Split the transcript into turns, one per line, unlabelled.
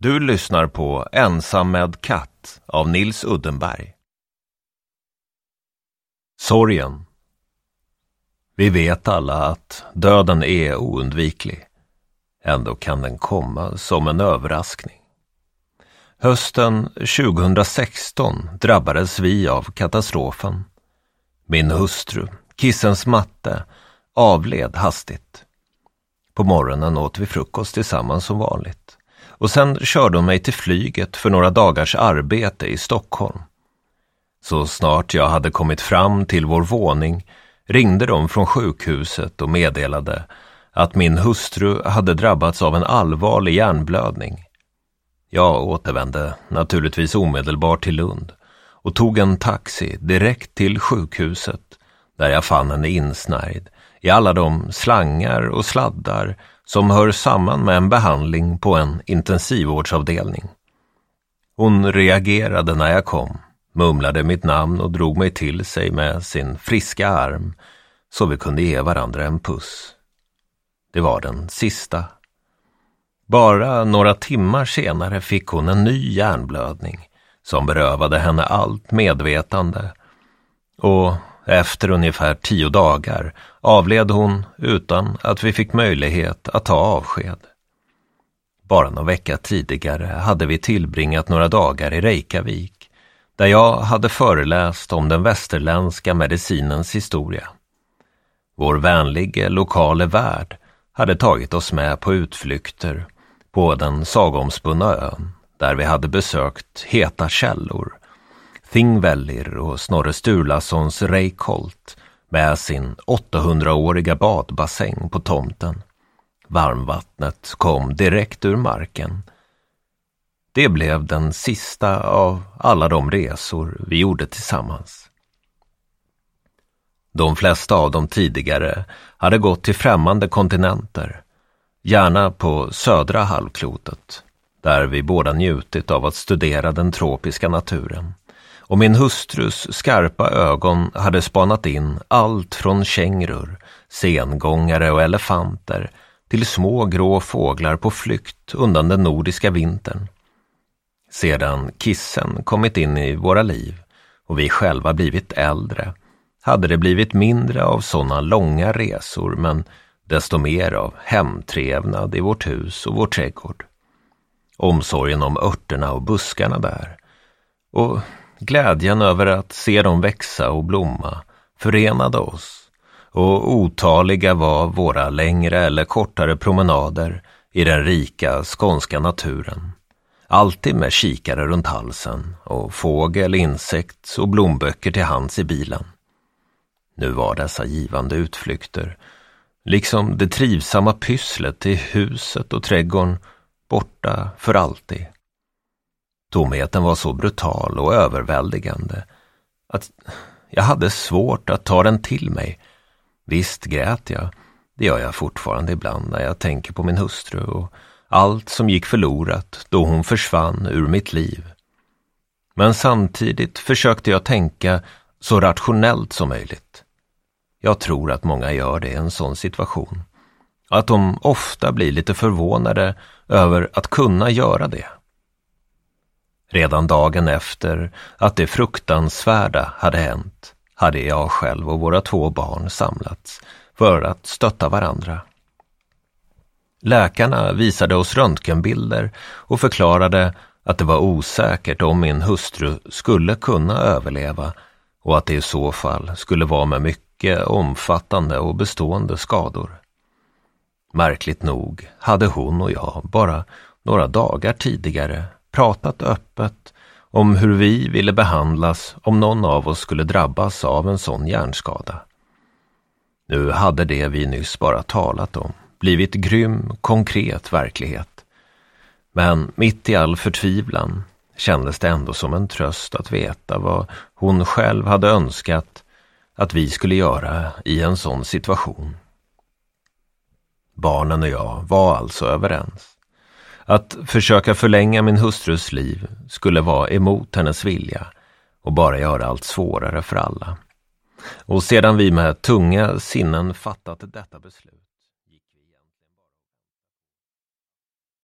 Du lyssnar på Ensam med katt av Nils Uddenberg. Sorgen. Vi vet alla att döden är oundviklig. Ändå kan den komma som en överraskning. Hösten 2016 drabbades vi av katastrofen. Min hustru, kissens matte, avled hastigt. På morgonen åt vi frukost tillsammans som vanligt. Och sen körde hon mig till flyget för några dagars arbete i Stockholm. Så snart jag hade kommit fram till vår våning ringde de från sjukhuset och meddelade att min hustru hade drabbats av en allvarlig hjärnblödning. Jag återvände naturligtvis omedelbart till Lund och tog en taxi direkt till sjukhuset där jag fann henne insnärjd i alla de slangar och sladdar som hör samman med en behandling på en intensivvårdsavdelning. Hon reagerade när jag kom, mumlade mitt namn och drog mig till sig med sin friska arm så vi kunde ge varandra en puss. Det var den sista. Bara några timmar senare fick hon en ny hjärnblödning som berövade henne allt medvetande och efter ungefär 10 dagar avled hon utan att vi fick möjlighet att ta avsked. Bara någon vecka tidigare hade vi tillbringat några dagar i Reykjavik där jag hade föreläst om den västerländska medicinens historia. Vår vänliga lokale värd hade tagit oss med på utflykter på den sagomspunna ön där vi hade besökt heta källor, Thingvellir och Snorre Sturlasons Reykholt med sin 800-åriga badbassäng på tomten. Varmvattnet kom direkt ur marken. Det blev den sista av alla de resor vi gjorde tillsammans. De flesta av dem tidigare hade gått till främmande kontinenter, gärna på södra halvklotet, där vi båda njutit av att studera den tropiska naturen. Och min hustrus skarpa ögon hade spanat in allt från kängurur, sengångare och elefanter till små grå fåglar på flykt undan den nordiska vintern. Sedan kissen kommit in i våra liv och vi själva blivit äldre hade det blivit mindre av sådana långa resor men desto mer av hemtrevnad i vårt hus och vår trädgård. Omsorgen om örterna och buskarna där och glädjen över att se dem växa och blomma förenade oss och otaliga var våra längre eller kortare promenader i den rika skånska naturen. Alltid med kikare runt halsen och fågel, insekt och blomböcker till hands i bilen. Nu var dessa givande utflykter, liksom det trivsamma pysslet i huset och trädgården, borta för alltid. Tomheten var så brutal och överväldigande att jag hade svårt att ta den till mig. Visst grät jag, det gör jag fortfarande ibland när jag tänker på min hustru och allt som gick förlorat då hon försvann ur mitt liv. Men samtidigt försökte jag tänka så rationellt som möjligt. Jag tror att många gör det i en sån situation. Att de ofta blir lite förvånade över att kunna göra det. Redan dagen efter att det fruktansvärda hade hänt hade jag själv och våra 2 barn samlats för att stötta varandra. Läkarna visade oss röntgenbilder och förklarade att det var osäkert om min hustru skulle kunna överleva och att det i så fall skulle vara med mycket omfattande och bestående skador. Märkligt nog hade hon och jag bara några dagar tidigare pratat öppet om hur vi ville behandlas om någon av oss skulle drabbas av en sån hjärnskada. Nu hade det vi nyss bara talat om blivit grym, konkret verklighet. Men mitt i all förtvivlan kändes det ändå som en tröst att veta vad hon själv hade önskat att vi skulle göra i en sån situation. Barnen och jag var alltså överens. Att försöka förlänga min hustrus liv skulle vara emot hennes vilja och bara göra allt svårare för alla. Och sedan vi med tunga sinnen fattat detta beslut